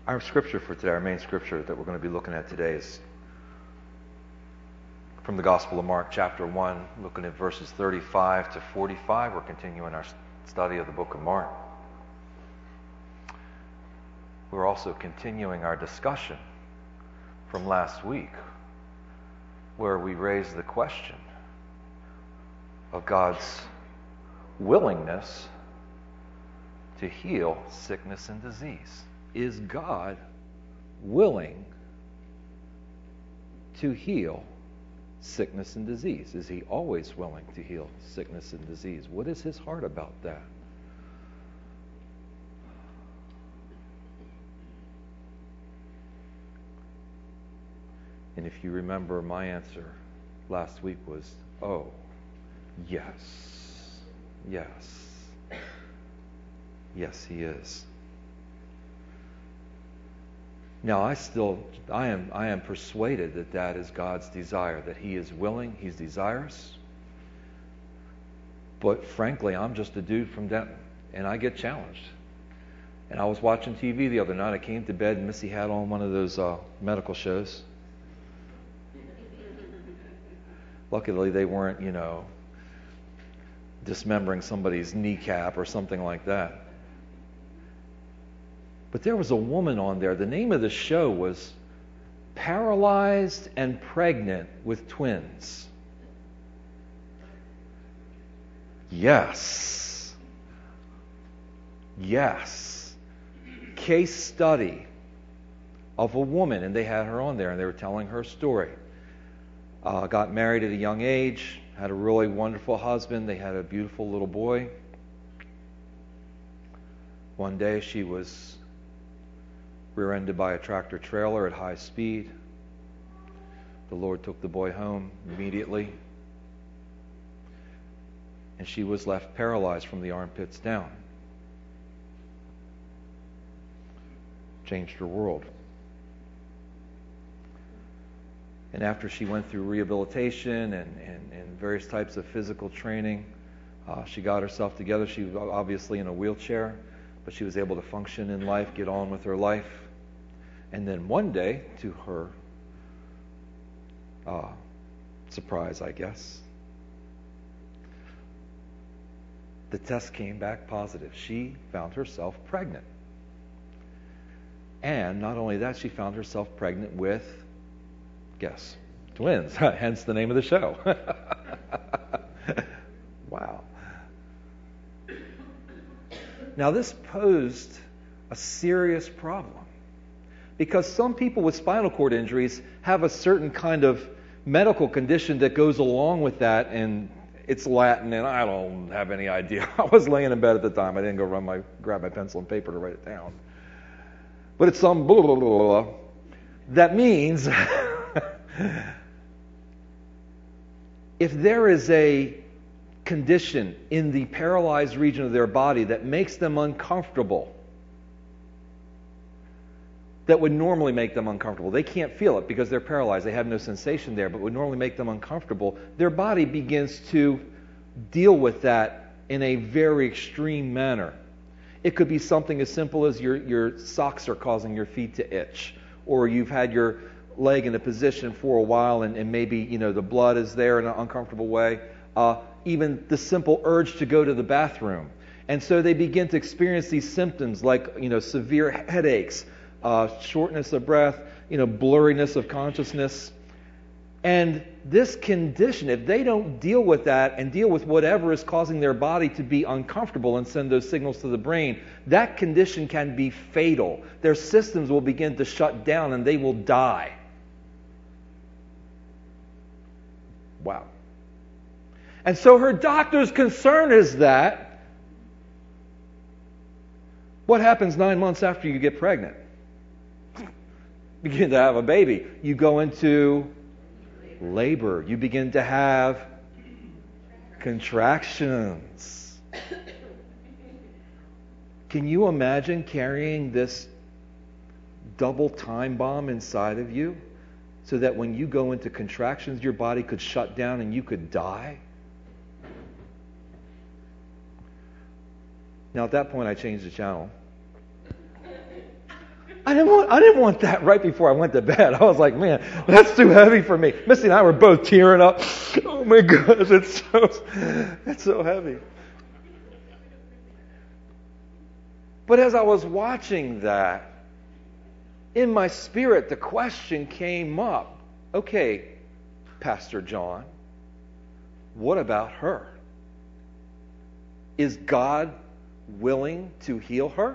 Our scripture for today, our main scripture that we're going to be looking at today is from the Gospel of Mark, chapter 1, looking at verses 35 to 45. We're continuing our study of the book of Mark. We're also continuing our discussion from last week, where we raised the question of God's willingness to heal sickness and disease. Is God willing to heal sickness and disease? Is he always willing to heal sickness and disease? What is his heart about that? And if you remember, my answer last week was, oh, yes. Yes, he is. Now, I am persuaded that that is God's desire, that he is willing, he's desirous. But frankly, I'm just a dude from Denton, and I get challenged. And I was watching TV the other night. I came to bed, and Missy had on one of those medical shows. Luckily, they weren't, dismembering somebody's kneecap or something like that. But there was a woman on there. The name of the show was Paralyzed and Pregnant with Twins. Yes. Case study of a woman, and they had her on there, and they were telling her story. Got married at a young age, had a really wonderful husband. They had a beautiful little boy. One day she was rear-ended by a tractor trailer at high speed. The Lord took the boy home immediately, and she was left paralyzed from the armpits down. Changed her world. And after she went through rehabilitation and various types of physical training, she got herself together. She was obviously in a wheelchair, but she was able to function in life, get on with her life. And then one day, to her surprise, I guess, the test came back positive. She found herself pregnant. And not only that, she found herself pregnant with, guess, twins. Hence the name of the show. Wow. Now this posed a serious problem, because some people with spinal cord injuries have a certain kind of medical condition that goes along with that, and it's Latin, and I don't have any idea. I was laying in bed at the time. I didn't go grab my pencil and paper to write it down. But it's some blah, blah, blah, blah. That means if there is a condition in the paralyzed region of their body that makes them uncomfortable, that would normally make them uncomfortable. They can't feel it because they're paralyzed. They have no sensation there, but would normally make them uncomfortable. Their body begins to deal with that in a very extreme manner. It could be something as simple as your socks are causing your feet to itch, or you've had your leg in a position for a while and maybe the blood is there in an uncomfortable way. Even the simple urge to go to the bathroom. And so they begin to experience these symptoms like severe headaches, shortness of breath, blurriness of consciousness. And this condition, if they don't deal with that and deal with whatever is causing their body to be uncomfortable and send those signals to the brain, that condition can be fatal. Their systems will begin to shut down and they will die. Wow. And so her doctor's concern is that what happens 9 months after you get pregnant? Begin to have a baby. You go into labor. You begin to have contractions. Can you imagine carrying this double time bomb inside of you so that when you go into contractions, your body could shut down and you could die? Now, at that point, I changed the channel. I didn't want that right before I went to bed. I was like, man, that's too heavy for me. Missy and I were both tearing up. Oh my gosh, it's so heavy. But as I was watching that, in my spirit, the question came up. Okay, Pastor John, what about her? Is God willing to heal her?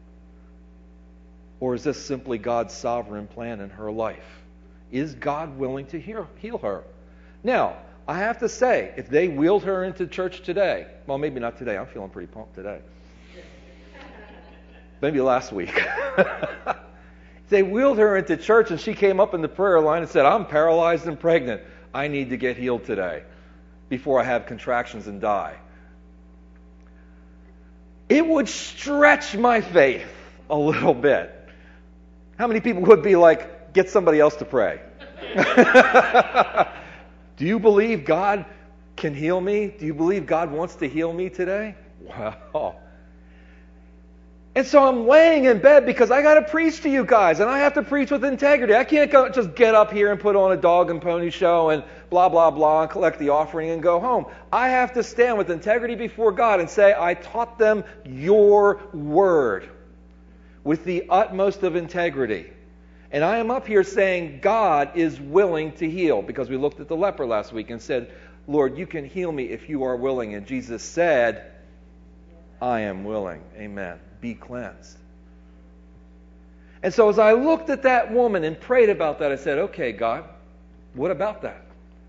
Or is this simply God's sovereign plan in her life? Is God willing to heal her? Now, I have to say, if they wheeled her into church today, well, maybe not today. I'm feeling pretty pumped today. Maybe last week. If they wheeled her into church and she came up in the prayer line and said, I'm paralyzed and pregnant. I need to get healed today before I have contractions and die. It would stretch my faith a little bit. How many people would be like, get somebody else to pray? Do you believe God can heal me? Do you believe God wants to heal me today? Wow. And so I'm laying in bed because I got to preach to you guys, and I have to preach with integrity. I can't just get up here and put on a dog and pony show and blah, blah, blah, and collect the offering and go home. I have to stand with integrity before God and say, I taught them your word with the utmost of integrity. And I am up here saying God is willing to heal, because we looked at the leper last week and said, Lord, you can heal me if you are willing. And Jesus said, I am willing. Amen. Be cleansed. And so as I looked at that woman and prayed about that, I said, okay, God, what about that?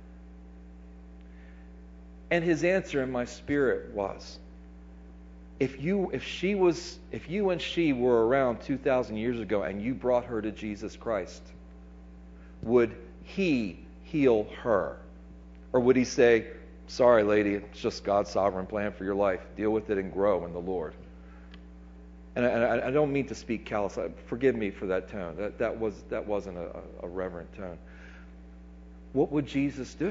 And his answer in my spirit was, if you and she were around 2,000 years ago and you brought her to Jesus Christ, would he heal her? Or would he say, sorry, lady, it's just God's sovereign plan for your life. Deal with it and grow in the Lord. And I don't mean to speak callous. Forgive me for that tone. That wasn't a reverent tone. What would Jesus do?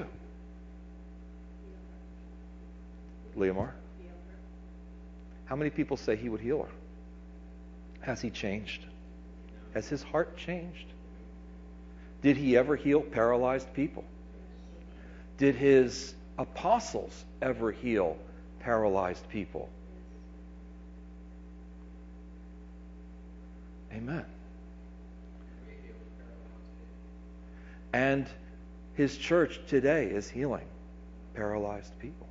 Leomar? How many people say he would heal her? Has he changed? Has his heart changed? Did he ever heal paralyzed people? Did his apostles ever heal paralyzed people? Amen. And his church today is healing paralyzed people.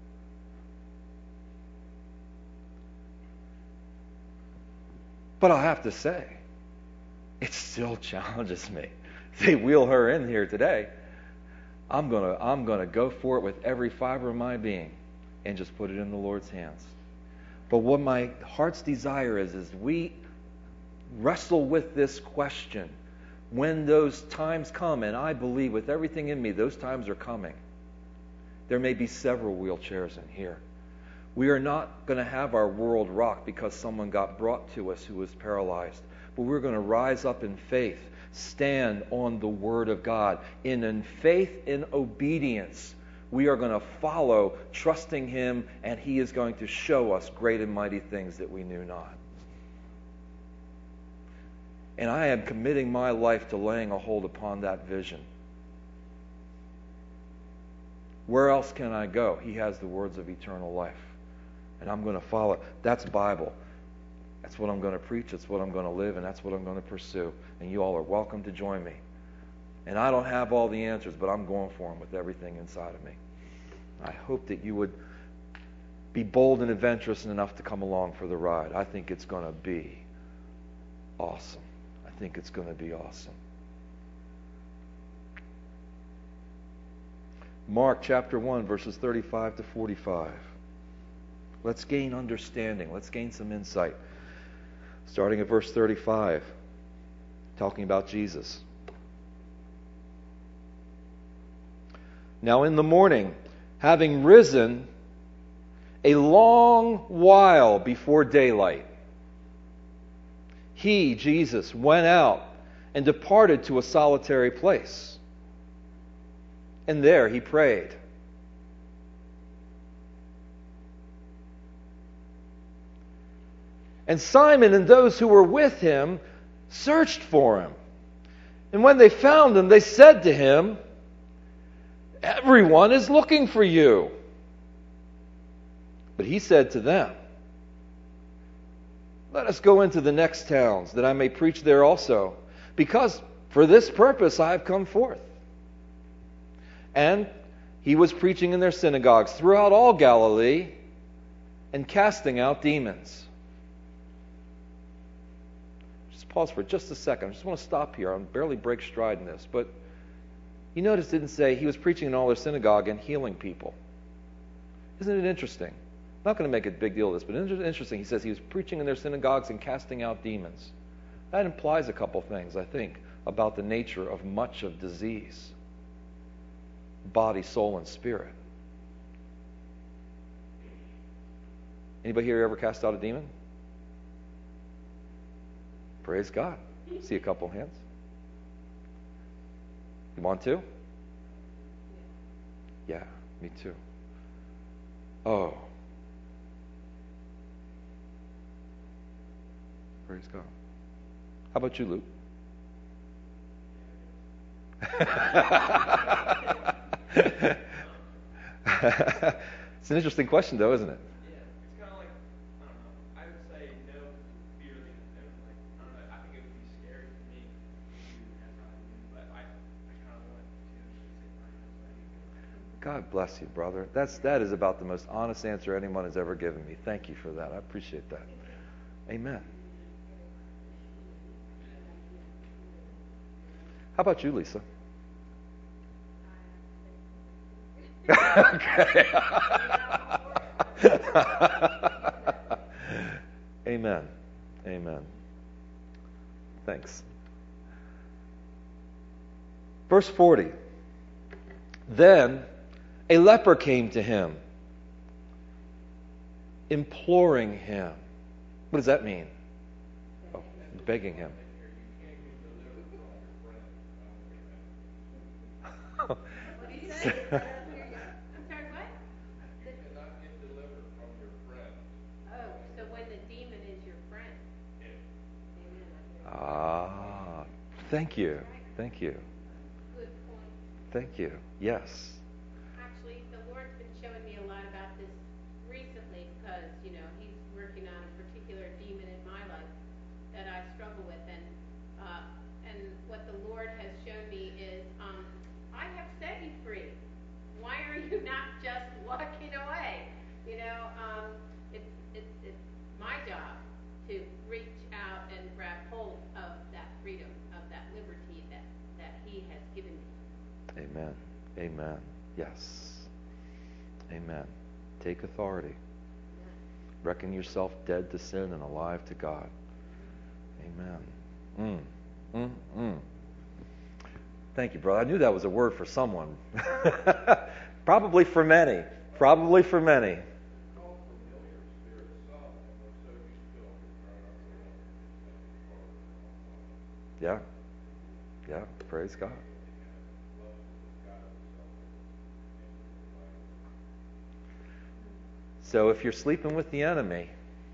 But I'll have to say, it still challenges me. They wheel her in here today. I'm gonna go for it with every fiber of my being and just put it in the Lord's hands. But what my heart's desire is we wrestle with this question when those times come, and I believe with everything in me those times are coming. There may be several wheelchairs in here. We are not going to have our world rocked because someone got brought to us who was paralyzed. But we're going to rise up in faith, stand on the Word of God. In faith, in obedience, we are going to follow, trusting Him, and He is going to show us great and mighty things that we knew not. And I am committing my life to laying a hold upon that vision. Where else can I go? He has the words of eternal life. And I'm going to follow. That's Bible. That's what I'm going to preach. That's what I'm going to live. And that's what I'm going to pursue. And you all are welcome to join me. And I don't have all the answers, but I'm going for them with everything inside of me. I hope that you would be bold and adventurous enough to come along for the ride. I think it's going to be awesome. I think it's going to be awesome. Mark chapter 1, verses 35 to 45. Let's gain understanding. Let's gain some insight. Starting at verse 35, talking about Jesus. Now in the morning, having risen a long while before daylight, he, Jesus, went out and departed to a solitary place. And there he prayed. And Simon and those who were with him searched for him. And when they found him, they said to him, "Everyone is looking for you." But he said to them, "Let us go into the next towns, that I may preach there also, because for this purpose I have come forth." And he was preaching in their synagogues throughout all Galilee and casting out demons. Just pause for just a second. I just want to stop here. I'll barely break stride in this. But you notice it didn't say he was preaching in all their synagogue and healing people. Isn't it interesting? I'm not going to make a big deal of this, but it's interesting. He says he was preaching in their synagogues and casting out demons. That implies a couple things, I think, about the nature of much of disease. Body, soul, and spirit. Anybody here ever cast out a demon? Praise God. See a couple hands. You want to? Yeah, me too. Oh. Praise God. How about you, Luke? It's an interesting question, though, isn't it? Yeah, it's kind of like, I don't know. I would say no because of fear of the unknown. Like, I don't know. I think it would be scary for me to cast out a demon, but I kind of want to. God bless you, brother. That is about the most honest answer anyone has ever given me. Thank you for that. I appreciate that. Amen. How about you, Lisa? Okay. Amen. Amen. Thanks. Verse 40. Then a leper came to him, imploring him. What does that mean? Oh, begging him. What did he say? I'm sorry, what? You cannot get delivered from your friend. Oh, so when the demon is your friend. Yeah. Amen. Ah, thank you. Thank you. Good point. Thank you. Yes. Actually, the Lord's been showing me a lot about this recently because, He's working on a particular demon in my life that I struggle with. And what the Lord has shown me is, I have set you free. Why are you not just walking away? It's my job to reach out and grab hold of that freedom, of that liberty that He has given me. Amen. Amen. Yes. Amen. Take authority. Reckon yourself dead to sin and alive to God. Amen. Thank you, brother. I knew that was a word for someone. Probably for many. Probably for many. Yeah. Yeah. Praise God. So if you're sleeping with the enemy,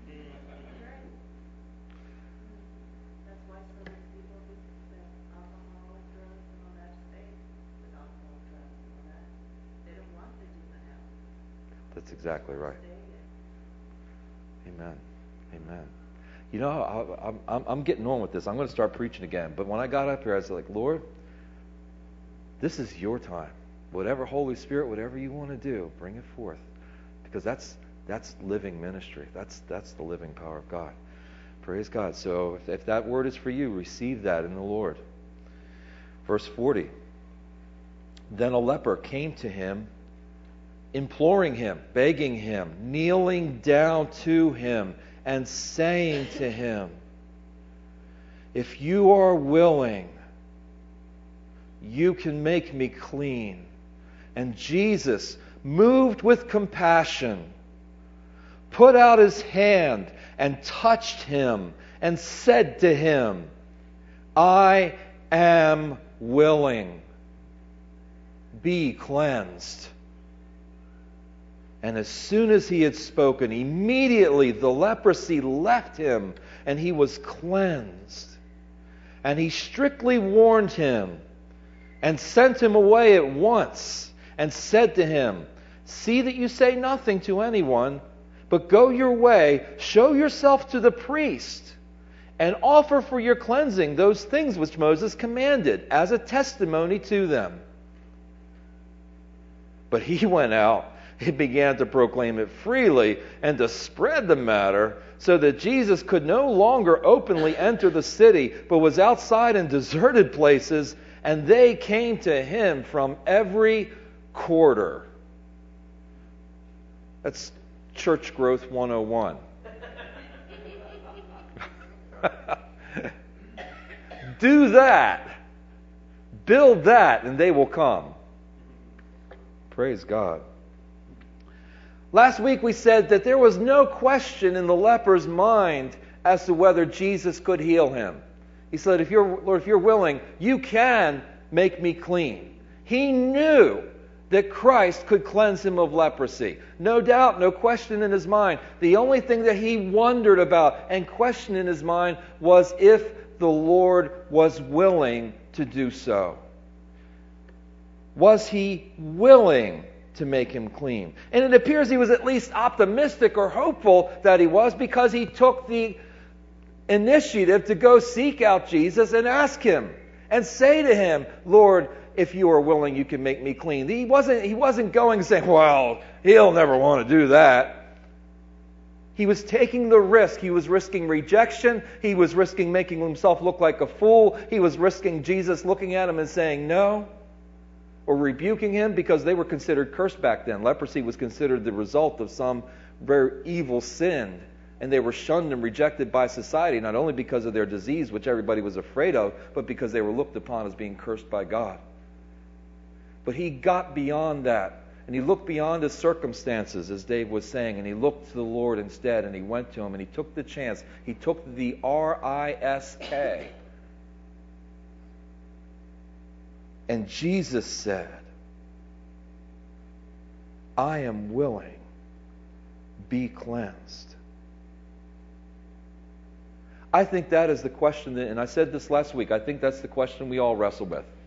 That's why so many people who spend alcohol, drugs, and all that stay with alcohol, drugs, and all that. They don't want the demon out. that's exactly right. Stay there. Amen. Amen. I'm getting on with this. I'm going to start preaching again. But when I got up here, I was like, Lord, this is your time. Whatever Holy Spirit, whatever you want to do, bring it forth. Because that's living ministry. That's the living power of God. Praise God. So if that word is for you, receive that in the Lord. Verse 40. Then a leper came to him, imploring him, begging him, kneeling down to him, and saying to him, "If you are willing, you can make me clean." And Jesus, moved with compassion, put out his hand and touched him and said to him, "I am willing. Be cleansed." And as soon as he had spoken, immediately the leprosy left him and he was cleansed. And he strictly warned him and sent him away at once and said to him, "See that you say nothing to anyone, but go your way, show yourself to the priest, and offer for your cleansing those things which Moses commanded as a testimony to them." But he went out and began to proclaim it freely and to spread the matter, so that Jesus could no longer openly enter the city, but was outside in deserted places, and they came to him from every quarter. That's Church Growth 101. Do that. Build that, and they will come. Praise God. Last week we said that there was no question in the leper's mind as to whether Jesus could heal him. He said, Lord, if you're willing, you can make me clean. He knew that Christ could cleanse him of leprosy. No doubt, no question in his mind. The only thing that he wondered about and questioned in his mind was if the Lord was willing to do so. Was he willing to make him clean? And it appears he was at least optimistic or hopeful that he was, because he took the initiative to go seek out Jesus and ask him and say to him, "Lord, if you are willing, you can make me clean." He wasn't going saying, "Well, he'll never want to do that." He was taking the risk. He was risking rejection. He was risking making himself look like a fool. He was risking Jesus looking at him and saying no, or rebuking him, because they were considered cursed back then. Leprosy was considered the result of some very evil sin, and they were shunned and rejected by society, not only because of their disease, which everybody was afraid of, but because they were looked upon as being cursed by God. But he got beyond that, and he looked beyond his circumstances, as Dave was saying, and he looked to the Lord instead, and he went to him, and he took the chance. He took the risk. And Jesus said, "I am willing, be cleansed." I think that is the question, and I said this last week, I think that's the question we all wrestle with.